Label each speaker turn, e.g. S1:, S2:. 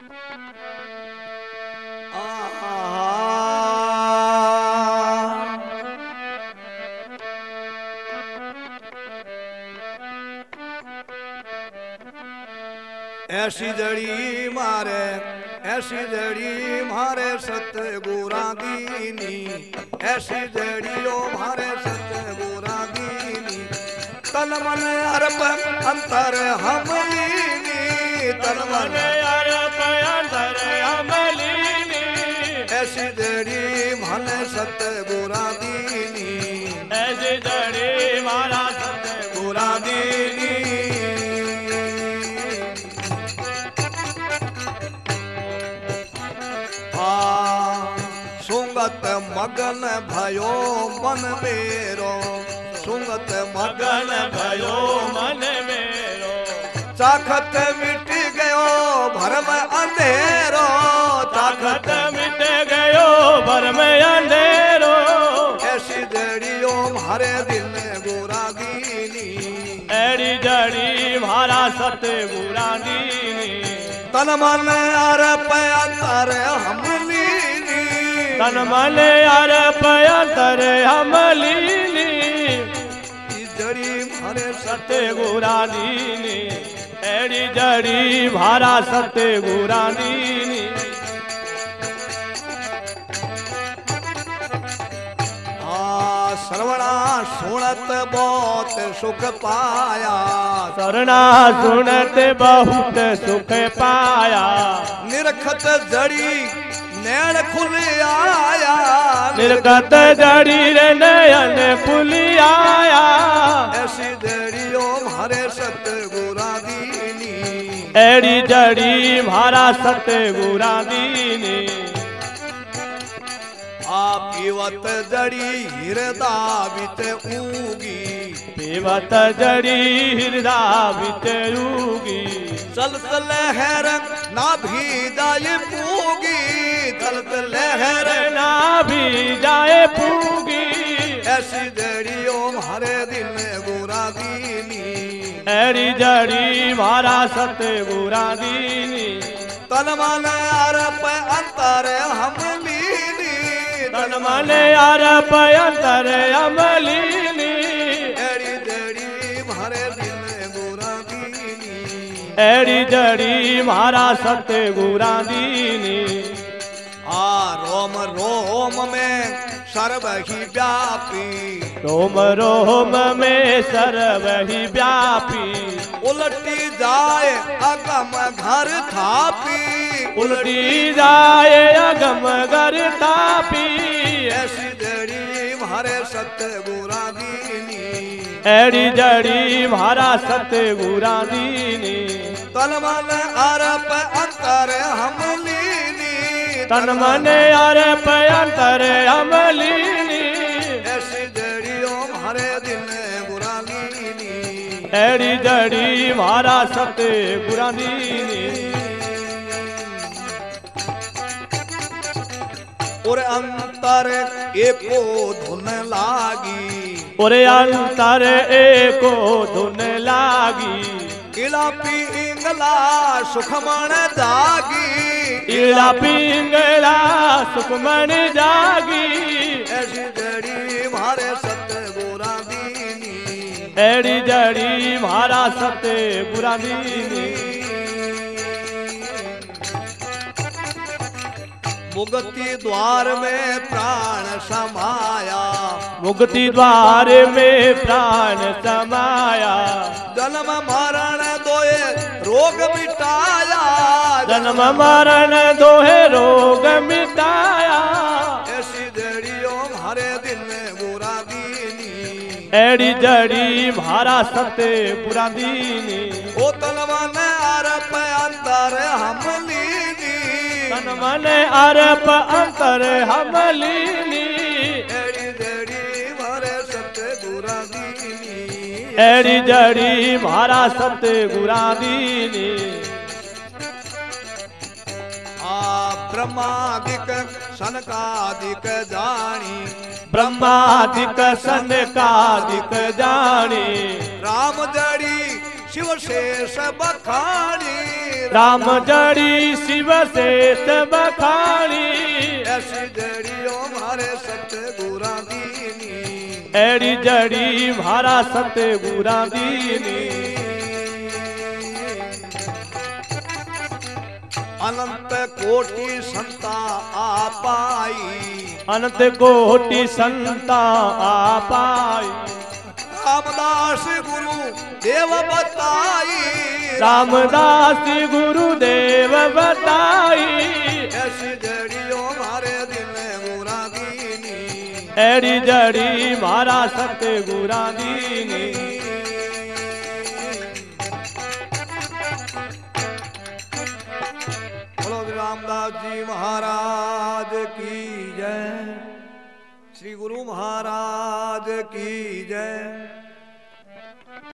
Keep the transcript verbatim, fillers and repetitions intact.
S1: ऐसी जड़ी मारे ऐसी जड़ी मारे सतगुरा दीनी, ऐसी जड़ियों मारे सतगुरा दीनी। तन मन अर्प अंतर हम लीनी, तन मन
S2: अर्प अंतर हम लीनी।
S1: ऐसी जड़ी मारे सतगुरा दीनी,
S2: ऐसी जड़ी मारा सतगुरा दीनी।
S1: सुंगत मगन भयो मन मेरो, सुंगत
S2: मगन भयो मन मेरो।
S1: चाखत मिट गयो भरम अंधेरो,
S2: चाखत मिट गयो भरम अंधेरो।
S1: ऐसी जड़ियों मारे दिल गुरा दीनी,
S2: ऐड़ी जड़ी मारा सतगुरा दीनी।
S1: तन मन अर्प अंतर हम लीनी,
S2: तन मन अर्प अंतर हम लीनी।
S1: जड़ी मारे
S2: सतगुरा दीनी, ऐड़ी जड़ी मारा सतगुरा दीनी।
S1: श्रवणा सुनत बहुत सुख पाया,
S2: सरना सुनत बहुत सुख पाया।
S1: निरखत जड़ी नैन खुल आया,
S2: निरखत जड़ी रे नयन खुल आया।
S1: ऐसी जड़ियों मारे सतगुरा दीनी,
S2: ऐड़ी जड़ी मारा सतगुरा दीनी।
S1: आ पीवत जड़ी हृदय बिच उगी,
S2: पीवत जड़ी हृदय बिच उगी।
S1: चल लहर ना भी जाए पूगी, चल लहर
S2: ना भी जाए पूगी।
S1: ऐसी जड़ियों मारे दिल गुरा दीनी,
S2: ऐड़ी जड़ी मारा सतगुरा दीनी।
S1: तन मन अर्प अंतर हम लीनी,
S2: तन मन अर्प अंतर हम लीनी।
S1: ऐड़ी जड़ी मारे दिल गुरा दीनी,
S2: ऐड़ी जड़ी मारा सतगुरा दीनी।
S1: आ रोम रोम में सर्व ही व्यापी,
S2: रोम रोम में सर्व ही व्यापी।
S1: उलटी जाए अगम घर थापी,
S2: उलटी जाए अगम घर तापी।
S1: ऐसी जड़ी मारे सतगुरा दीनी,
S2: ऐड़ी जड़ी मारा सतगुरा दीनी।
S1: तन मन अर्प अंतर हम लीनी,
S2: तन मन अर्प अंतर हम लीनी।
S1: ऐसी जड़ियों मारे दिल गुरा दीनी,
S2: ऐड़ी जड़ी मारा सतगुरा दीनी।
S1: और अंतर एको धुन लागी,
S2: और अंतर एको धुन लागी।
S1: इला पिंगला सुखमन जागी,
S2: इला पिंगला सुखमन जागी।
S1: ऐसी जड़ी मारे सतगुरा दीनी,
S2: ऐड़ी जड़ी मारा सतगुरा दीनी।
S1: मुक्ति द्वार में प्राण समाया,
S2: मुक्ति द्वार में प्राण समाया।
S1: जन्म मरण दोए रोग मिटाया,
S2: जन्म मरण दोहे रोग मिटाया।
S1: ऐसी जड़ियों मारे दिल गुरा दीनी,
S2: ऐड़ी जड़ी मारा सतगुरा दीनी।
S1: ओ तलवन अर्प अंतर हम लीनी,
S2: तन मन अर्प अंतर हम लीनी।
S1: ऐड़ी जड़ी मारे सतगुरा दीनी,
S2: ऐड़ी जड़ी मारा सतगुरा दीनी।
S1: आ ब्रह्मादिक सनकादिक जानी,
S2: ब्रह्मादिक सनकादिक जानी।
S1: राम जड़ी शिव शेष बखानी,
S2: राम जड़ी शिव से बखानी
S1: ऐसी जड़ियों मारे सतगुरा दीनी
S2: एड़ी जड़ी मारा सतगुरा दीनी
S1: अनंत कोटि संता आपाई
S2: अनंत कोटि संता आपाई
S1: रामदास गुरु देव बताई
S2: रामदास गुरुदेव बताई
S1: ऐसी जड़ियों मारे दिल गुरा दीनी
S2: एड़ी जड़ी मारा सतगुरा दीनी
S1: बोलो रामदास जी महाराज की जय श्री गुरु महाराज की जय।